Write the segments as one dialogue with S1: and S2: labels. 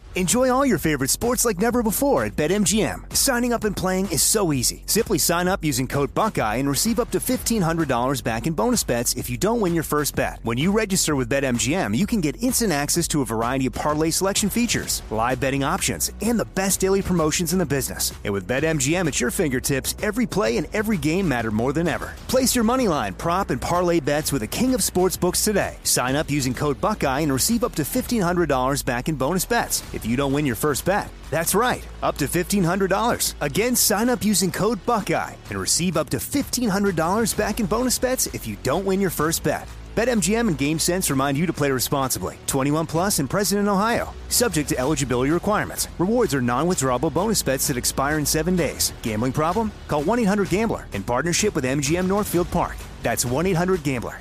S1: Enjoy all your favorite sports like never before at BetMGM. Signing up and playing is so easy. Simply sign up using code Buckeye and receive up to $1,500 back in bonus bets if you don't win your first bet. When you register with BetMGM, you can get instant access to a variety of parlay selection features, live betting options, and the best daily promotions in the business. And with BetMGM at your fingertips, every play and every game matter more than ever. Place your moneyline, prop, and parlay bets with the king of sportsbooks today. Sign up using code Buckeye and receive up to $1,500 back in bonus bets if you don't win your first bet. That's right, up to $1,500. Again, sign up using code Buckeye and receive up to $1,500 back in bonus bets if you don't win your first bet. BetMGM and GameSense remind you to play responsibly. 21 plus and present in Ohio. Subject to eligibility requirements. Rewards are non-withdrawable bonus bets that expire in 7 days. Gambling problem? Call 1-800-GAMBLER in partnership with MGM Northfield Park. That's 1-800-GAMBLER.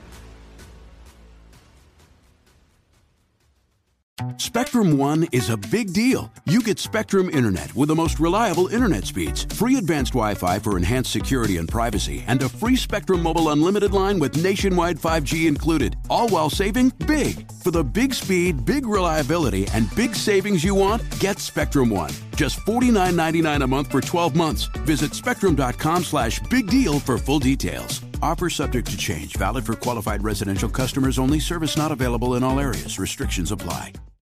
S2: Spectrum One is a big deal. You get Spectrum Internet with the most reliable internet speeds, free advanced Wi-Fi for enhanced security and privacy, and a free Spectrum Mobile Unlimited line with nationwide 5G included, all while saving big. For the big speed, big reliability, and big savings you want, get Spectrum One. Just $49.99 a month for 12 months. Visit spectrum.com/big deal for full details. Offer subject to change. Valid for qualified residential customers only. Service not available in all areas. Restrictions apply.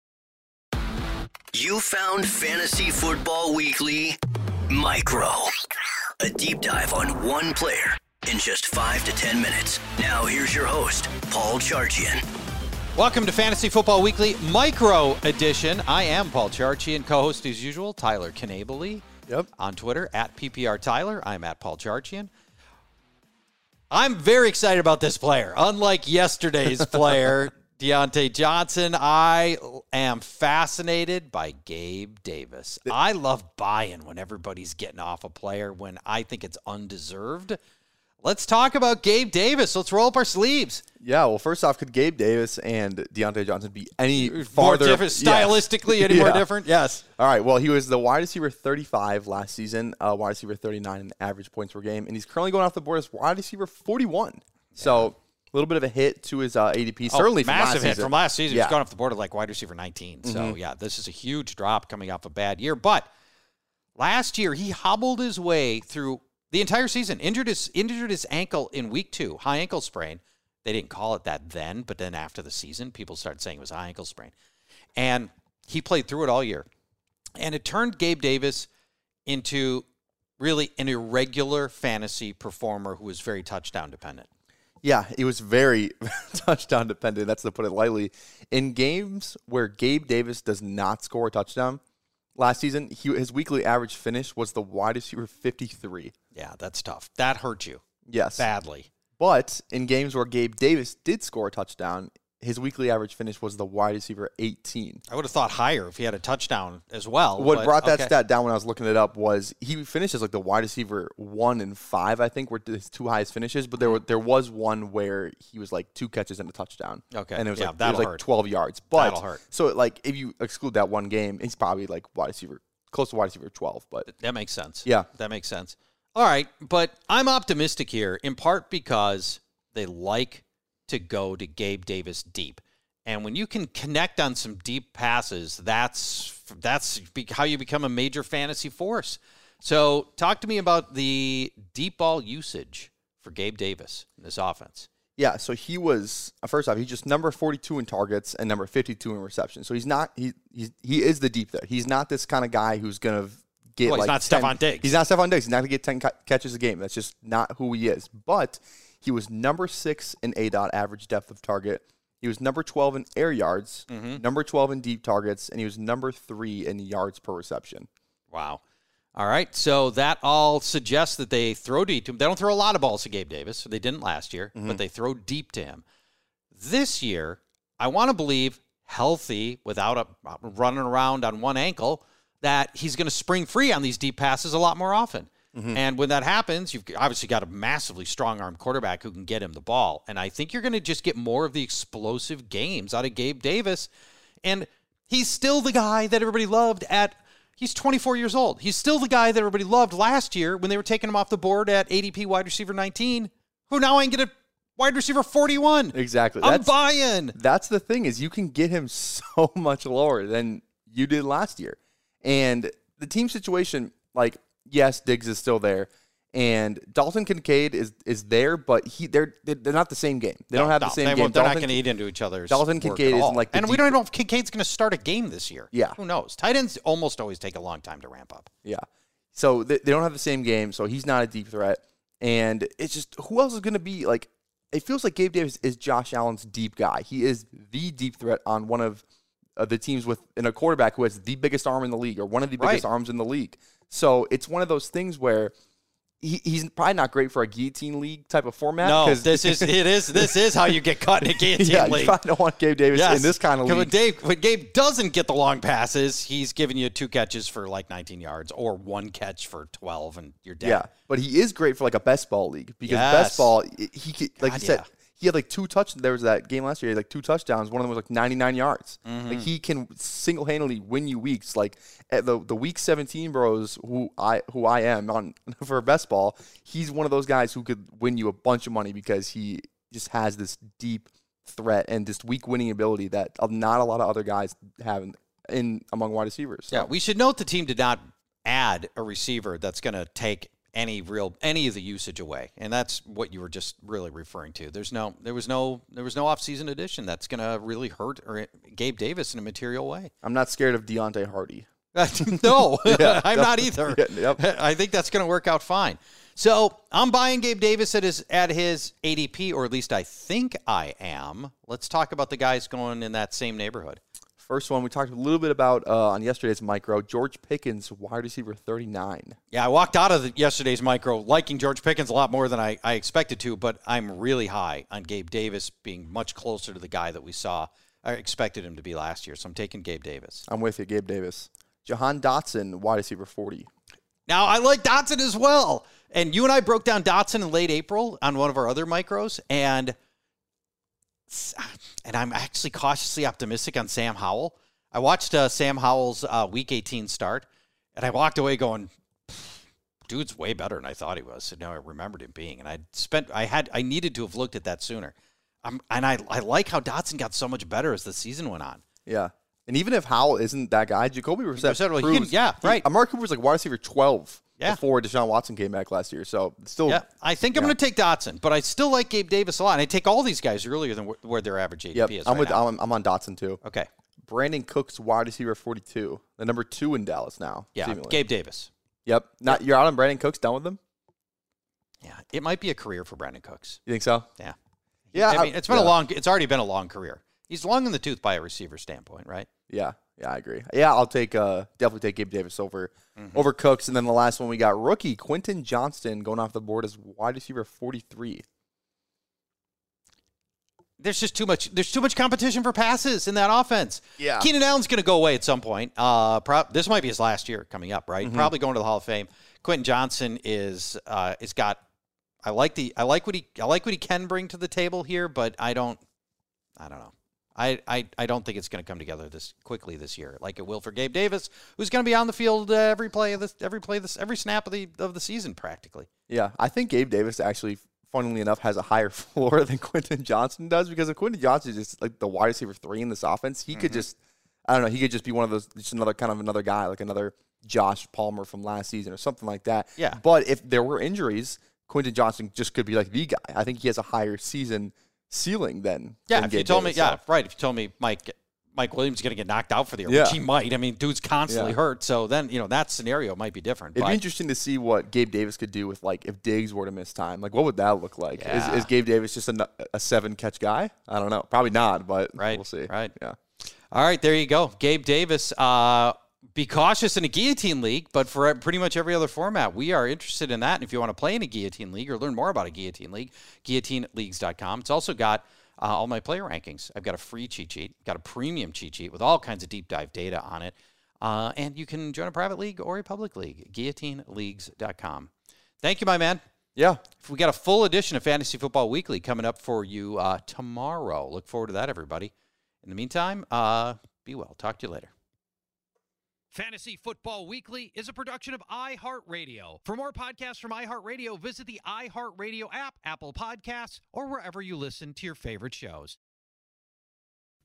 S3: You found Fantasy Football Weekly Micro. A deep dive on one player in just 5 to 10 minutes. Now here's your host, Paul Charchian.
S4: Welcome to Fantasy Football Weekly Micro Edition. I am Paul Charchian, co-host as usual, Tyler Knabely.
S5: Yep.
S4: On Twitter, at PPR Tyler. I'm at Paul Charchian. I'm very excited about this player. Unlike yesterday's player, Deontay Johnson, I am fascinated by Gabe Davis. I love buying when everybody's getting off a player when I think it's undeserved. Let's talk about Gabe Davis. Let's roll up our sleeves.
S5: Yeah, well, first off, could Gabe Davis and Deontay Johnson be any farther?
S4: More different, stylistically, any more different? Yes.
S5: All right, well, he was the wide receiver 35 last season, wide receiver 39 in average points per game, and he's currently going off the board as wide receiver 41. Yeah. So a little bit of a hit to his ADP, certainly from last season.
S4: Massive hit from last season. He's gone off the board at like wide receiver 19. So, yeah, this is a huge drop coming off a bad year. But last year, he hobbled his way through the entire season, injured his ankle in week 2, high ankle sprain. They didn't call it that then, but then after the season, people started saying it was a high ankle sprain. And he played through it all year. And it turned Gabe Davis into really an irregular fantasy performer who was very touchdown dependent.
S5: Yeah, he was very touchdown dependent. That's to put it lightly. In games where Gabe Davis does not score a touchdown, last season, his weekly average finish was the wide receiver 53.
S4: Yeah, that's tough. That hurt you.
S5: Yes.
S4: Badly.
S5: But in games where Gabe Davis did score a touchdown, his weekly average finish was the wide receiver 18. I
S4: would have thought higher if he had a touchdown as well.
S5: What brought that stat down when I was looking it up was he finished as like the wide receiver 1 and 5, I think, were his 2 highest finishes. But there was one where he was like 2 catches and a touchdown.
S4: Okay.
S5: And it was like 12 yards. But
S4: that'll hurt.
S5: So like if you exclude that one game, he's probably like close to wide receiver 12. But
S4: that makes sense.
S5: Yeah.
S4: That makes sense. All right, but I'm optimistic here in part because they like to go to Gabe Davis deep. And when you can connect on some deep passes, that's how you become a major fantasy force. So talk to me about the deep ball usage for Gabe Davis in this offense.
S5: Yeah, so he was, first off, he's just number 42 in targets and number 52 in reception. So he is the deep threat. He's not this kind of guy who's going to get
S4: he's not
S5: 10,
S4: Stephon Diggs.
S5: He's not Stephon Diggs. He's not going to get 10 catches a game. That's just not who he is. But he was number 6 in ADOT, average depth of target. He was number 12 in air yards, number 12 in deep targets, and he was number 3 in yards per reception.
S4: Wow. All right, so that all suggests that they throw deep to him. They don't throw a lot of balls to Gabe Davis, so they didn't last year, but they throw deep to him. This year, I want to believe, healthy, without running around on one ankle, that he's going to spring free on these deep passes a lot more often. And when that happens, you've obviously got a massively strong-arm quarterback who can get him the ball. And I think you're going to just get more of the explosive games out of Gabe Davis. And he's still the guy that everybody loved he's 24 years old. He's still the guy that everybody loved last year when they were taking him off the board at ADP wide receiver 19, who now I can get a wide receiver 41.
S5: Exactly.
S4: I'm buying.
S5: That's the thing is you can get him so much lower than you did last year. And the team situation, like, yes, Diggs is still there. And Dalton Kincaid is there, but they're not the same game. They don't have the same game.
S4: They're not going to eat into each other's.
S5: Dalton Kincaid isn't like,
S4: and we don't even know if Kincaid's going to start a game this year.
S5: Yeah,
S4: who knows? Tight ends almost always take a long time to ramp up.
S5: Yeah, so they don't have the same game, so he's not a deep threat. And it's just, who else is going to be like? It feels like Gabe Davis is Josh Allen's deep guy. He is the deep threat on one of the teams in a quarterback who has the biggest arm in the league, or one of the biggest arms in the league. So it's one of those things where he's probably not great for a guillotine league type of format.
S4: No, this is how you get caught in a guillotine league.
S5: You probably don't want Gabe Davis in this kind of league.
S4: When Gabe doesn't get the long passes, he's giving you 2 catches for like 19 yards or 1 catch for 12, and you're dead.
S5: Yeah, but he is great for like a best ball league, because best ball, he could, like you said, he had like 2 touchdowns. There was that game last year. He had like 2 touchdowns. One of them was like 99 yards. Mm-hmm. Like, he can single-handedly win you weeks. Like at the week 17 bros, who I am on for best ball, he's one of those guys who could win you a bunch of money, because he just has this deep threat and this weak winning ability that not a lot of other guys have in among wide receivers. So.
S4: Yeah, we should note the team did not add a receiver that's going to take any of the usage away, and that's what you were just really referring to. There was no offseason addition that's going to really hurt Gabe Davis in a material way.
S5: I'm not scared of Deontay Hardy.
S4: No, I'm not either. Yep. I think that's going to work out fine. So I'm buying Gabe Davis at his ADP, or at least I think I am. Let's talk about the guys going in that same neighborhood.
S5: First one we talked a little bit about on yesterday's micro, George Pickens, wide receiver 39.
S4: Yeah, I walked out of yesterday's micro liking George Pickens a lot more than I expected to, but I'm really high on Gabe Davis being much closer to the guy that I expected him to be last year. So I'm taking Gabe Davis.
S5: I'm with you, Gabe Davis. Jahan Dotson, wide receiver 40.
S4: Now, I like Dotson as well. And you and I broke down Dotson in late April on one of our other micros, and I'm actually cautiously optimistic on Sam Howell. I watched Sam Howell's Week 18 start, and I walked away going, dude's way better than I thought he was. So now I remembered him being, and I needed to have looked at that sooner. I like how Dotson got so much better as the season went on.
S5: Yeah. And even if Howell isn't that guy, Jacoby Brissett proves, Amari Cooper was like wide receiver 12 before Deshaun Watson came back last year. So still,
S4: I think I'm going to take Dotson, but I still like Gabe Davis a lot. And I take all these guys earlier than where their average ADP is.
S5: I'm on Dotson too.
S4: Okay.
S5: Brandon Cooks, wide receiver 42, the number 2 in Dallas now.
S4: Yeah,
S5: seemingly.
S4: Gabe Davis.
S5: Yep. You're out on Brandon Cooks. Done with him?
S4: Yeah, it might be a career for Brandon Cooks.
S5: You think so?
S4: Yeah.
S5: Yeah.
S4: I mean, it's already been a long career. He's long in the tooth by a receiver standpoint, right?
S5: Yeah, I agree. Yeah, I'll definitely take Gabe Davis over Cooks. And then the last one we got, rookie Quentin Johnston going off the board as wide receiver 43.
S4: There's just too much competition for passes in that offense.
S5: Yeah.
S4: Keenan Allen's going to go away at some point. This might be his last year coming up, right? Mm-hmm. Probably going to the Hall of Fame. Quentin Johnston is got. I like what he can bring to the table here, but I don't know. I don't think it's going to come together this quickly this year, like it will for Gabe Davis, who's going to be on the field every snap of the season practically.
S5: Yeah, I think Gabe Davis actually, funnily enough, has a higher floor than Quentin Johnston does, because if Quentin Johnston is just like the wide receiver 3 in this offense, he could just, I don't know, he could just be one of those, just another guy, like another Josh Palmer from last season or something like that.
S4: Yeah.
S5: But if there were injuries, Quentin Johnston just could be like the guy. I think he has a higher season ceiling than
S4: if you told me, if you told me Mike Williams is going to get knocked out for the year, which he might. I mean, dude's constantly hurt, so then that scenario might be different.
S5: It'd be interesting to see what Gabe Davis could do with, like, if Diggs were to miss time. Like, what would that look like?
S4: Yeah.
S5: Is Gabe Davis just a 7-catch guy? I don't know. Probably not, but we'll see.
S4: Right.
S5: Yeah.
S4: All right, there you go. Gabe Davis. Be cautious in a guillotine league, but for pretty much every other format, we are interested in that. And if you want to play in a guillotine league or learn more about a guillotine league, guillotineleagues.com. It's also got all my player rankings. I've got a free cheat sheet, got a premium cheat sheet with all kinds of deep dive data on it. And you can join a private league or a public league, guillotineleagues.com. Thank you, my man.
S5: Yeah.
S4: We got a full edition of Fantasy Football Weekly coming up for you tomorrow. Look forward to that, everybody. In the meantime, be well. Talk to you later.
S6: Fantasy Football Weekly is a production of iHeartRadio. For more podcasts from iHeartRadio, visit the iHeartRadio app, Apple Podcasts, or wherever you listen to your favorite shows.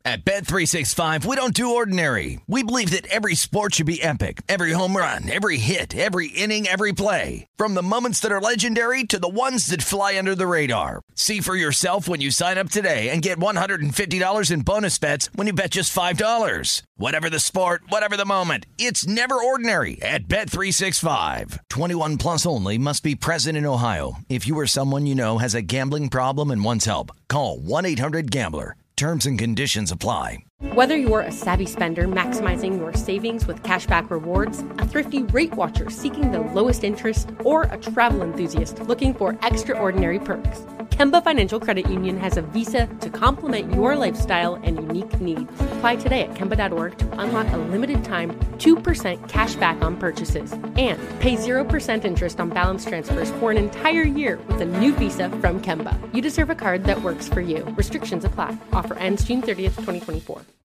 S7: At Bet365, we don't do ordinary. We believe that every sport should be epic. Every home run, every hit, every inning, every play. From the moments that are legendary to the ones that fly under the radar. See for yourself when you sign up today and get $150 in bonus bets when you bet just $5. Whatever the sport, whatever the moment, it's never ordinary at Bet365. 21 plus only. Must be present in Ohio. If you or someone you know has a gambling problem and wants help, call 1-800-GAMBLER. Terms and conditions apply.
S8: Whether you're a savvy spender maximizing your savings with cashback rewards, a thrifty rate watcher seeking the lowest interest, or a travel enthusiast looking for extraordinary perks, Kemba Financial Credit Union has a visa to complement your lifestyle and unique needs. Apply today at Kemba.org to unlock a limited-time 2% cash back on purchases and pay 0% interest on balance transfers for an entire year with a new visa from Kemba. You deserve a card that works for you. Restrictions apply. Offer ends June 30th, 2024.